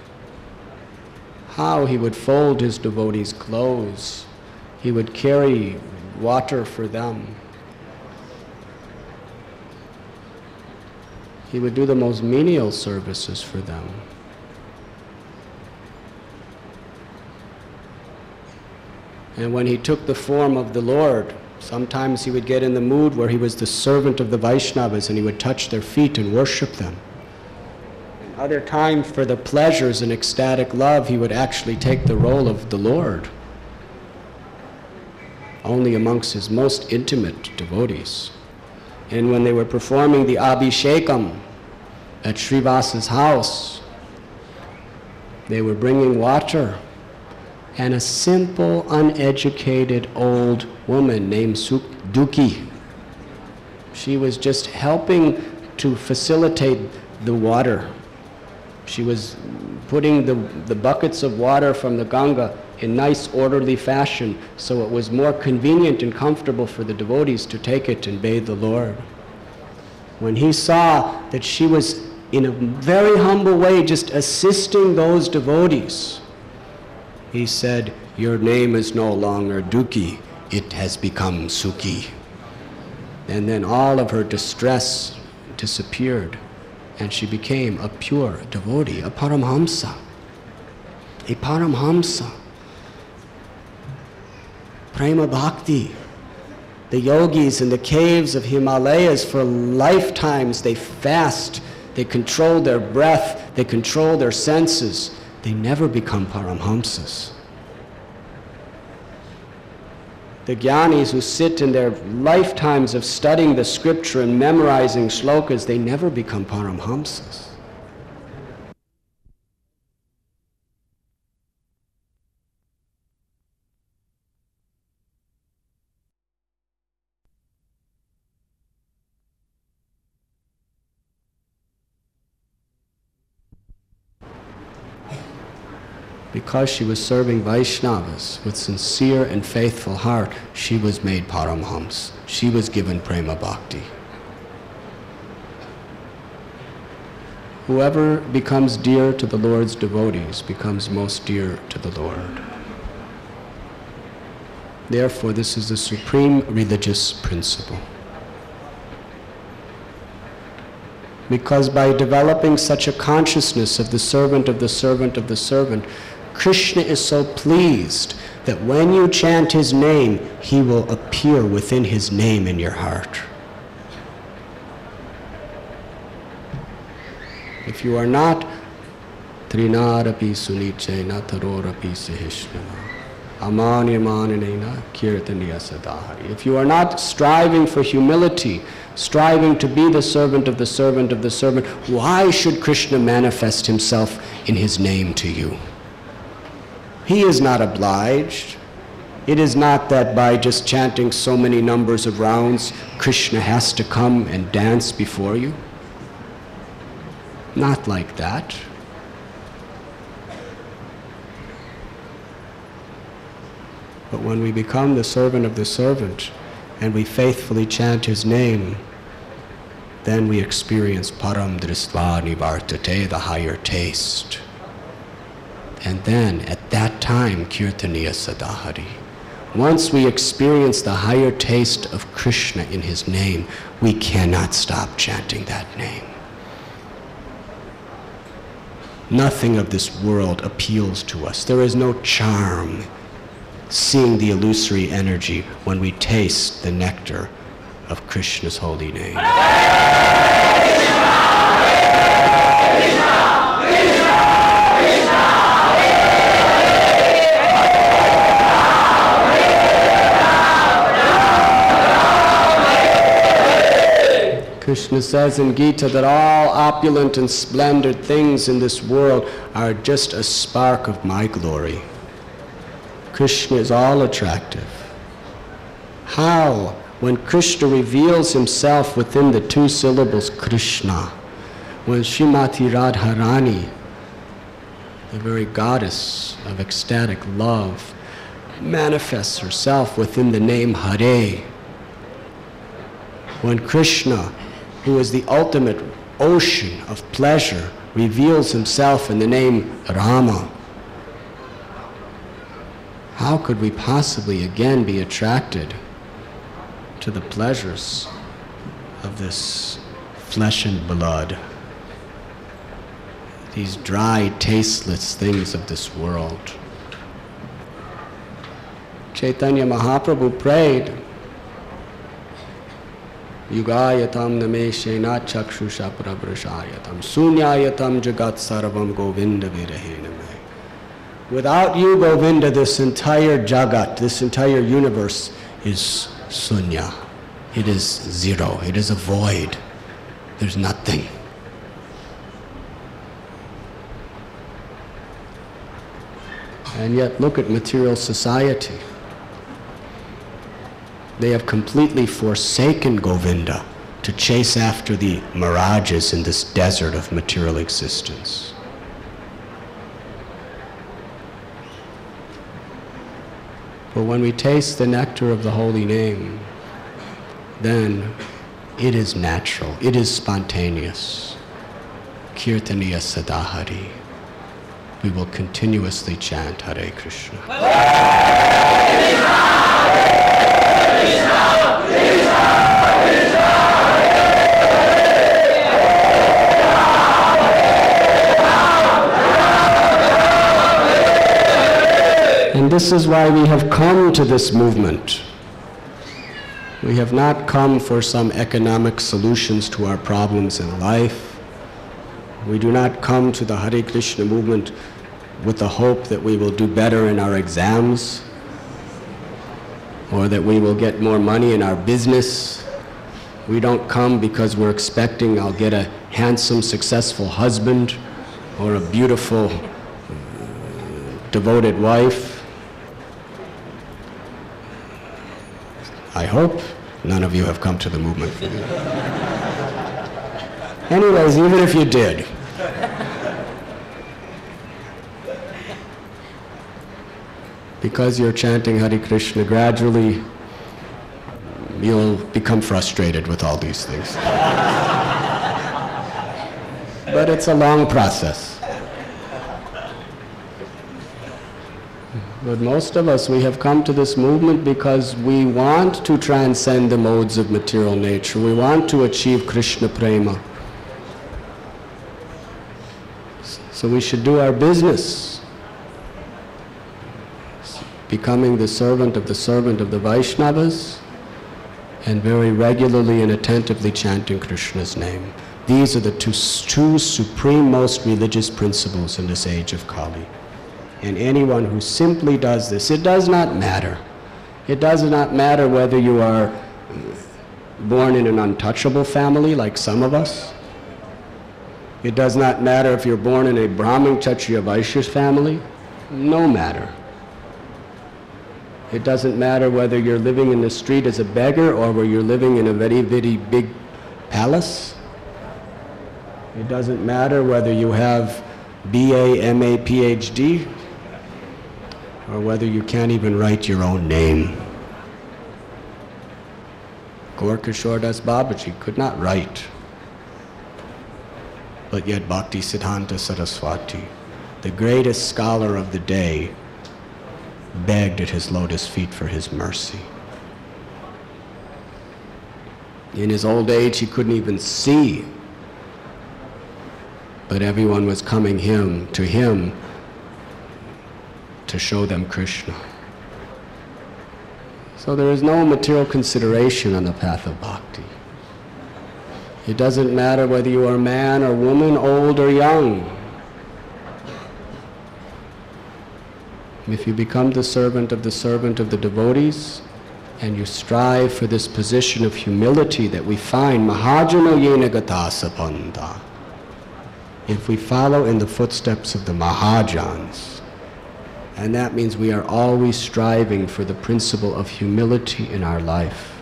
how he would fold his devotees' clothes, he would carry water for them. He would do the most menial services for them. And when he took the form of the Lord, sometimes he would get in the mood where he was the servant of the Vaishnavas and he would touch their feet and worship them. And other times, for the pleasures and ecstatic love, he would actually take the role of the Lord, only amongst his most intimate devotees. And when they were performing the Abhishekam at Srivasa's house, they were bringing water, and a simple, uneducated old woman named Duki, she was just helping to facilitate the water. She was putting the, the buckets of water from the Ganga in nice, orderly fashion, so it was more convenient and comfortable for the devotees to take it and bathe the Lord. When he saw that she was in a very humble way just assisting those devotees, he said, "Your name is no longer Duki, it has become Sukhi." And then all of her distress disappeared, and she became a pure devotee, a Paramhamsa. A Paramhamsa. Prema Bhakti. The yogis in the caves of Himalayas for lifetimes, they fast, they control their breath, they control their senses. They never become Paramhamsas. The Jnanis who sit in their lifetimes of studying the scripture and memorizing shlokas, they never become Paramhamsas. Because she was serving Vaishnavas with sincere and faithful heart, she was made Paramhams. She was given Prema Bhakti. Whoever becomes dear to the Lord's devotees becomes most dear to the Lord. Therefore, this is the supreme religious principle. Because by developing such a consciousness of the servant of the servant of the servant, Krishna is so pleased that when you chant his name, he will appear within his name in your heart. If you are not Trinarapi Sunichena Tarorapi Sahishnana Amanyamananena Kirtaniya Sadahari. If you are not striving for humility, striving to be the servant of the servant of the servant, why should Krishna manifest himself in his name to you? He is not obliged. It is not that by just chanting so many numbers of rounds, Krishna has to come and dance before you. Not like that. But when we become the servant of the servant and we faithfully chant his name, then we experience Param Drisva Nivartate, the higher taste. And then, at that time, Kirtaniya Sadahari. Once we experience the higher taste of Krishna in his name, we cannot stop chanting that name. Nothing of this world appeals to us. There is no charm seeing the illusory energy when we taste the nectar of Krishna's holy name. Krishna says in Gita that all opulent and splendid things in this world are just a spark of my glory. Krishna is all attractive. How? When Krishna reveals himself within the two syllables Krishna, when Srimati Radharani, the very goddess of ecstatic love, manifests herself within the name Hare. When Krishna, who is the ultimate ocean of pleasure, reveals himself in the name Rama, how could we possibly again be attracted to the pleasures of this flesh and blood, these dry, tasteless things of this world? Chaitanya Mahaprabhu prayed, Yugayatam nameshena chakshusha prabrashayatam sunyayatam jagat sarvam govinda virahena me. Without you, Govinda, this entire jagat, this entire universe is sunya. It is zero. It is a void. There's nothing. And yet look at material society. They have completely forsaken Govinda to chase after the mirages in this desert of material existence. But when we taste the nectar of the holy name, then it is natural, it is spontaneous. Kirtaniya Sadahari. We will continuously chant Hare Krishna. And this is why we have come to this movement. We have not come for some economic solutions to our problems in life. We do not come to the Hare Krishna movement with the hope that we will do better in our exams, or that we will get more money in our business. We don't come because we're expecting I'll get a handsome, successful husband or a beautiful, devoted wife. I hope none of you have come to the movement for me. Anyways, even if you did, because you're chanting Hare Krishna, gradually you'll become frustrated with all these things. But it's a long process. But most of us, we have come to this movement because we want to transcend the modes of material nature. We want to achieve Krishna Prema. So we should do our business, becoming the servant of the servant of the Vaishnavas, and very regularly and attentively chanting Krishna's name. These are the two, two supreme most religious principles in this age of Kali. And anyone who simply does this, it does not matter. It does not matter whether you are born in an untouchable family like some of us. It does not matter if you're born in a Brahmin, Kshatriya, Vaishya family. No matter. It doesn't matter whether you're living in the street as a beggar or whether you're living in a very, very big palace. It doesn't matter whether you have B A, M A, P H D, or whether you can't even write your own name. Gaur Kishore Das Babaji could not write, but yet Bhakti Siddhanta Saraswati, the greatest scholar of the day, begged at his lotus feet for his mercy. In his old age, he couldn't even see, but everyone was coming him to him to show them Krishna. So there is no material consideration on the path of bhakti. It doesn't matter whether you are man or woman, old or young. If you become the servant of the servant of the devotees, and you strive for this position of humility that we find, Mahajano Yena Gata Sapanda, if we follow in the footsteps of the Mahajans, and that means we are always striving for the principle of humility in our life.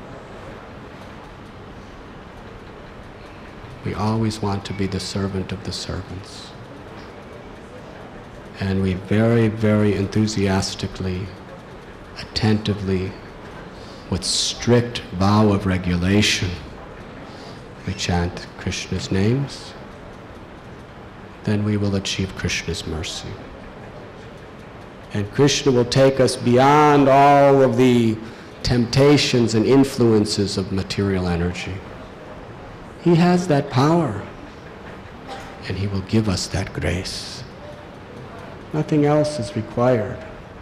We always want to be the servant of the servants. And we very, very enthusiastically attentively, with strict vow of regulation, we chant Krishna's names, then we will achieve Krishna's mercy. And Krishna will take us beyond all of the temptations and influences of material energy. He has that power, and He will give us that grace. Nothing else is required.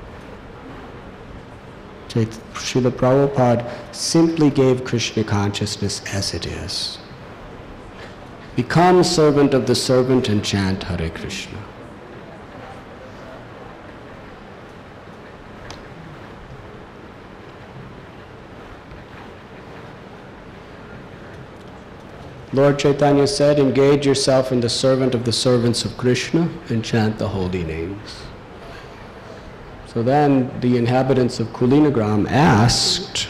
Srila Prabhupada simply gave Krishna consciousness as it is. Become servant of the servant and chant Hare Krishna. Lord Chaitanya said, engage yourself in the servant of the servants of Krishna and chant the holy names. So then the inhabitants of Kulinagram asked,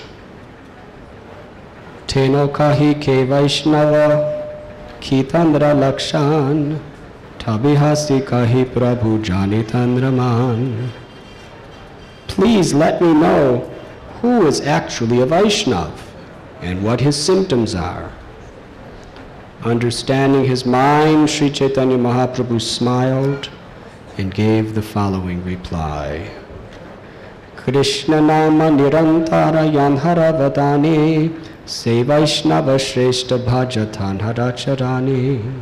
Teno kahi ke Vaishnava kitandra lakshan tabihasi kahi prabhu janitandraman. Please let me know who is actually a Vaishnav and what his symptoms are. Understanding his mind, Sri Chaitanya Mahaprabhu smiled and gave the following reply. Krishna nama nirantara yanhara vadani se Vaishnava shreshta bhajatan haracharani.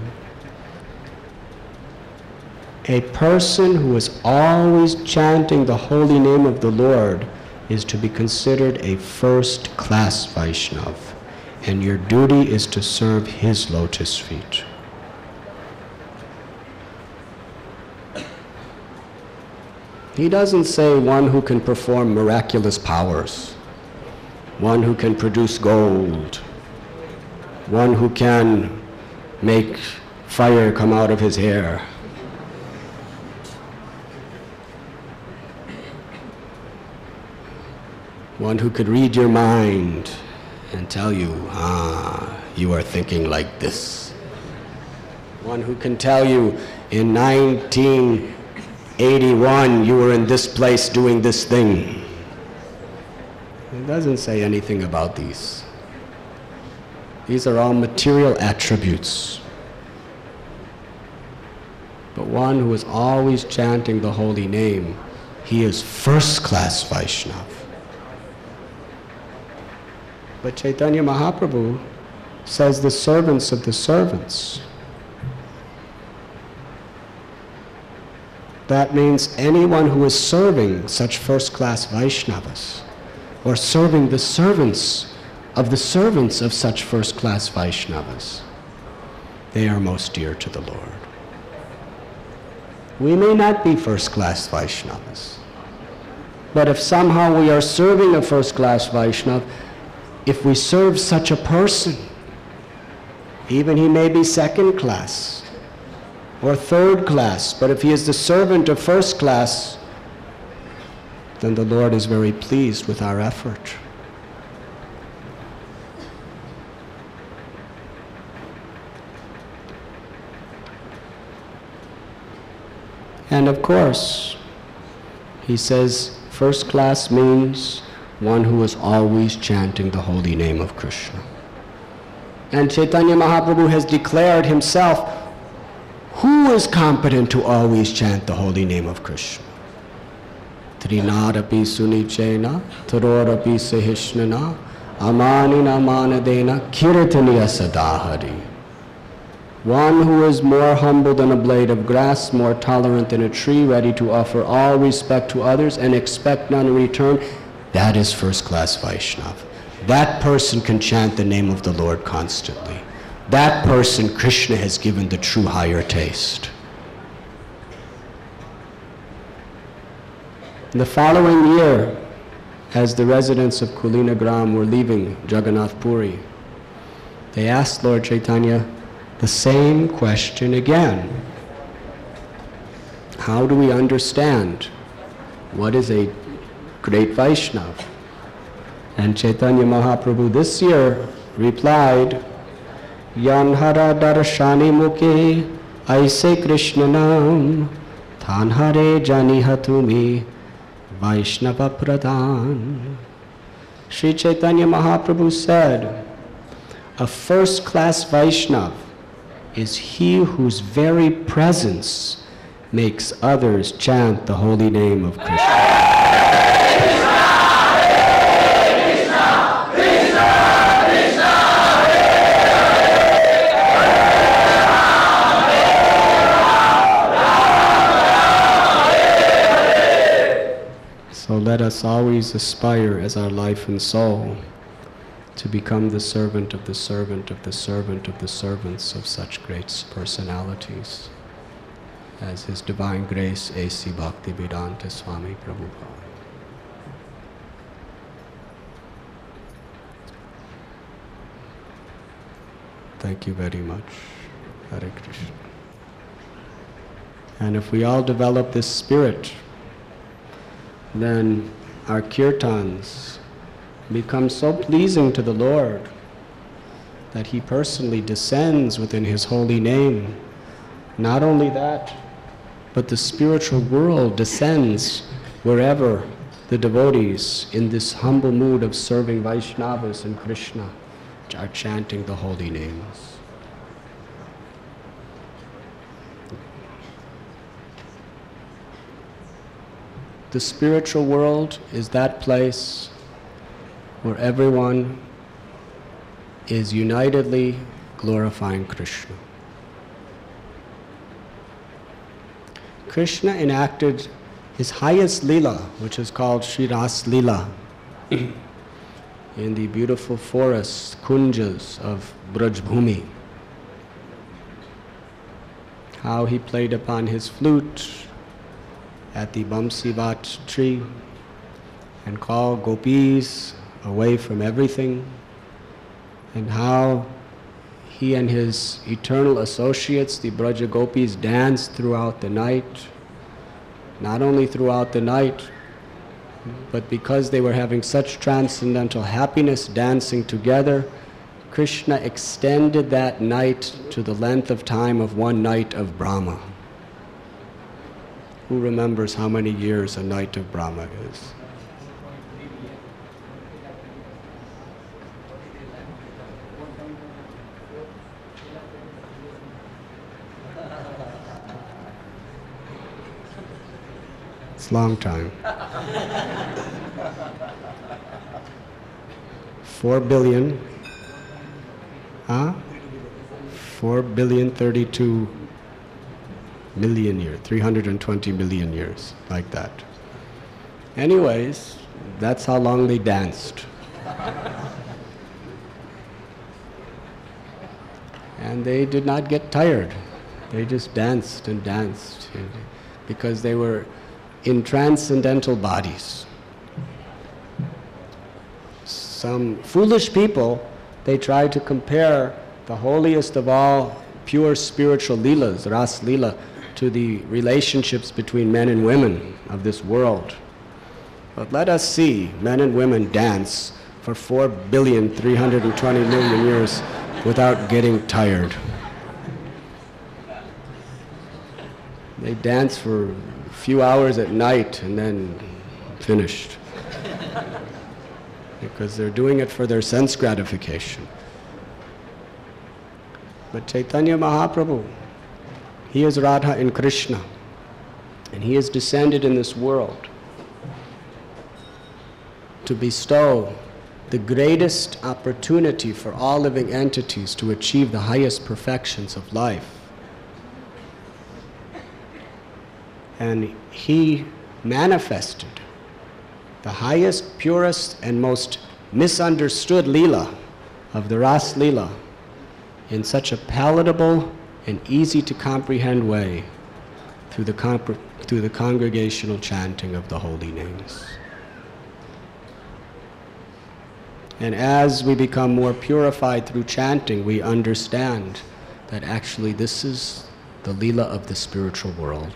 A person who is always chanting the holy name of the Lord is to be considered a first-class Vaishnava, and your duty is to serve his lotus feet. He doesn't say one who can perform miraculous powers, one who can produce gold, one who can make fire come out of his hair. One who could read your mind and tell you, ah, you are thinking like this. One who can tell you, in nineteen eighty-one, you were in this place doing this thing. It doesn't say anything about these. These are all material attributes. But one who is always chanting the holy name, he is first-class Vaishnava. But Chaitanya Mahaprabhu says the servants of the servants. That means anyone who is serving such first-class Vaishnavas, or serving the servants of the servants of such first-class Vaishnavas, they are most dear to the Lord. We may not be first-class Vaishnavas, but if somehow we are serving a first-class Vaishnava, if we serve such a person, even he may be second class or third class, but if he is the servant of first class, then the Lord is very pleased with our effort. And of course, he says first class means one who is always chanting the holy name of Krishna. And Chaitanya Mahaprabhu has declared himself, who is competent to always chant the holy name of Krishna? Trinadapi sunichena, tarorapi sahishnana, amanina manadena, kirtaniya sadahari. One who is more humble than a blade of grass, more tolerant than a tree, ready to offer all respect to others and expect none in return, that is first-class Vaishnava. That person can chant the name of the Lord constantly. That person, Krishna has given the true higher taste. The following year, as the residents of Kulinagram were leaving Jagannath Puri, they asked Lord Chaitanya the same question again. How do we understand what is a great Vaishnava? And Chaitanya Mahaprabhu this year replied, Yanhara darshani mukhe aise Krishna naam, thanhare janiha tumi Vaishnava Pradhan. Sri Chaitanya Mahaprabhu said, a first-class Vaishnav is he whose very presence makes others chant the holy name of Krishna. So let us always aspire as our life and soul to become the servant of the servant of the servant of the servants of such great personalities as His Divine Grace A C Bhaktivedanta Swami Prabhupada. Thank you very much. Hare Krishna. And if we all develop this spirit, then our kirtans become so pleasing to the Lord that He personally descends within His holy name. Not only that, but the spiritual world descends wherever the devotees in this humble mood of serving Vaishnavas and Krishna are chanting the holy names. The spiritual world is that place where everyone is unitedly glorifying Krishna. Krishna enacted his highest lila, which is called Sri Ras Lila, in the beautiful forests, kunjas of Brajbhumi. How he played upon his flute at the Bamsivat tree and called gopis away from everything, and how he and his eternal associates, the Braja gopis, danced throughout the night. Not only throughout the night, but because they were having such transcendental happiness dancing together, Krishna extended that night to the length of time of one night of Brahma. Who remembers how many years a night of Brahma is? It's a long time. Four billion, huh? Four billion thirty-two million years, three hundred twenty million years, like that. Anyways, that's how long they danced. And they did not get tired. They just danced and danced because they were in transcendental bodies. Some foolish people, they try to compare the holiest of all pure spiritual leelas, Ras Lila, to the relationships between men and women of this world. But let us see men and women dance for four billion three hundred twenty million years without getting tired. They dance for a few hours at night and then finished. Because they're doing it for their sense gratification. But Chaitanya Mahaprabhu, he is Radha and Krishna, and he has descended in this world to bestow the greatest opportunity for all living entities to achieve the highest perfections of life. And he manifested the highest, purest, and most misunderstood Leela of the Ras Leela in such a palatable and easy to comprehend way through the, comp- through the congregational chanting of the holy names. And as we become more purified through chanting, we understand that actually this is the Leela of the spiritual world.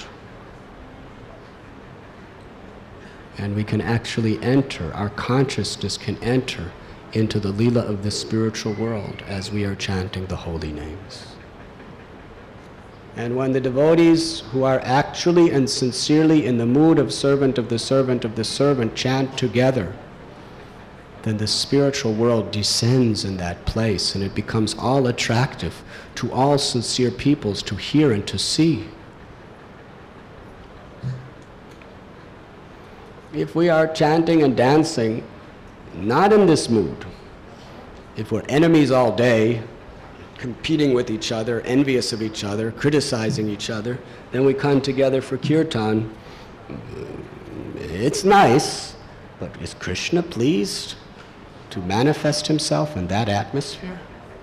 And we can actually enter, our consciousness can enter into the Leela of the spiritual world as we are chanting the holy names. And when the devotees who are actually and sincerely in the mood of servant of the servant of the servant chant together, then the spiritual world descends in that place, and it becomes all attractive to all sincere peoples to hear and to see. If we are chanting and dancing not in this mood, if we're enemies all day, competing with each other, envious of each other, criticizing each other, then we come together for kirtan. It's nice, but is Krishna pleased to manifest himself in that atmosphere?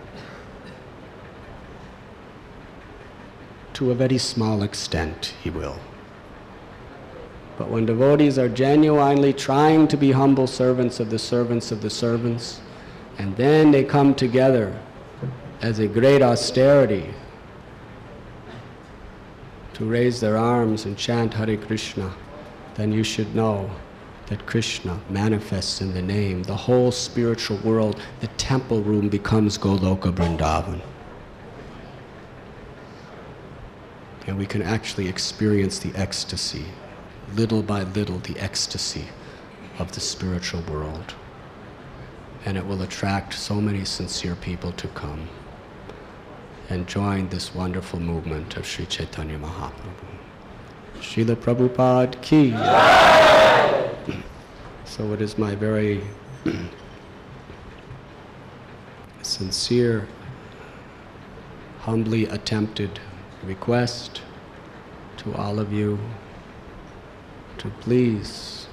To a very small extent, he will. But when devotees are genuinely trying to be humble servants of the servants of the servants, and then they come together as a great austerity to raise their arms and chant Hare Krishna, then you should know that Krishna manifests in the name. The whole spiritual world, the temple room becomes Goloka Vrindavan. And we can actually experience the ecstasy, little by little, the ecstasy of the spiritual world. And it will attract so many sincere people to come and join this wonderful movement of Sri Chaitanya Mahaprabhu. Srila Prabhupada ki. So it is my very sincere, humbly attempted request to all of you to please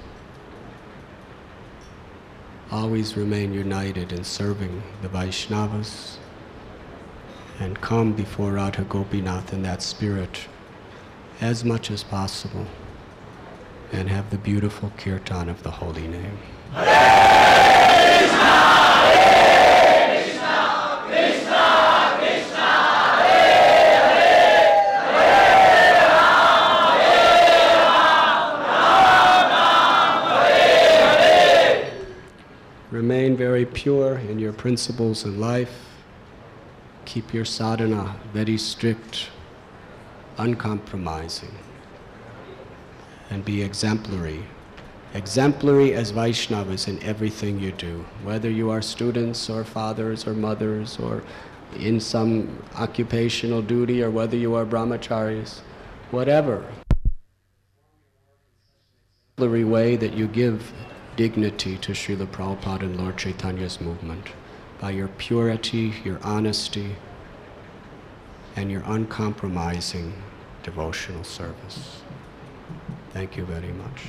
always remain united in serving the Vaishnavas and come before Radha Gopinath in that spirit as much as possible and have the beautiful kirtan of the holy name. Hare Krishna, Hare Krishna, Krishna Krishna, Hare Hare, Hare Ram, Hare Ram, Ram Ram, Hare Hare. Remain very pure in your principles in life. Keep your sadhana very strict, uncompromising, and be exemplary. Exemplary as Vaishnavas in everything you do, whether you are students or fathers or mothers or in some occupational duty or whether you are brahmacharis, whatever. Exemplary way that you give dignity to Srila Prabhupada and Lord Chaitanya's movement, by your purity, your honesty, and your uncompromising devotional service. Thank you very much.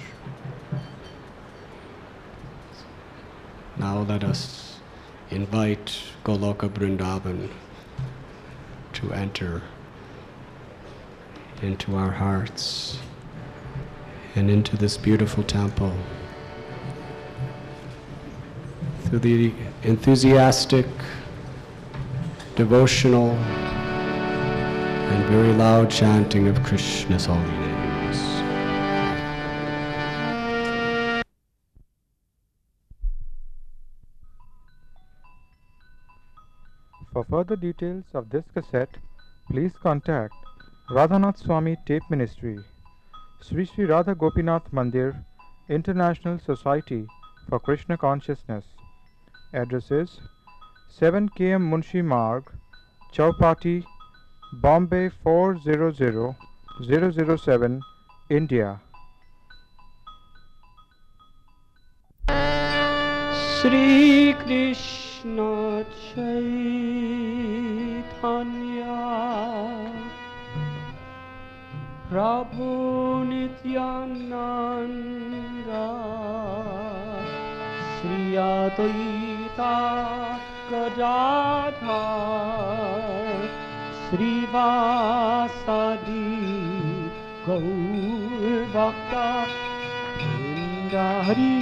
Now let us invite Goloka Vrindavan to enter into our hearts and into this beautiful temple. Through the enthusiastic, devotional, and very loud chanting of Krishna's holy names. For further details of this cassette, please contact Radhanath Swami Tape Ministry, Sri Sri Radha Gopinath Mandir, International Society for Krishna Consciousness. Address is seven K M Munshi Marg, Chowpatty, Bombay four zero zero zero zero seven, India. Sri Krishna Chaitanya Prabhu Nityananda Sri Advaita Gadadhar Sri Vasadi Gaur Bhakta Vrinda Hari.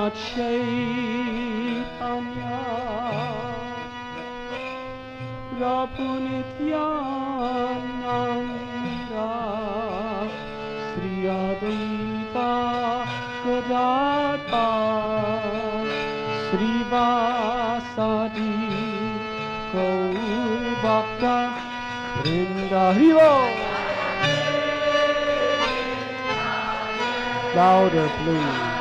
Chaitanya Prabhu Nityananda Sri Advaita Gadadhar Sri Vasadi Gaur Bhakta Vrinda Haribo. Louder, please.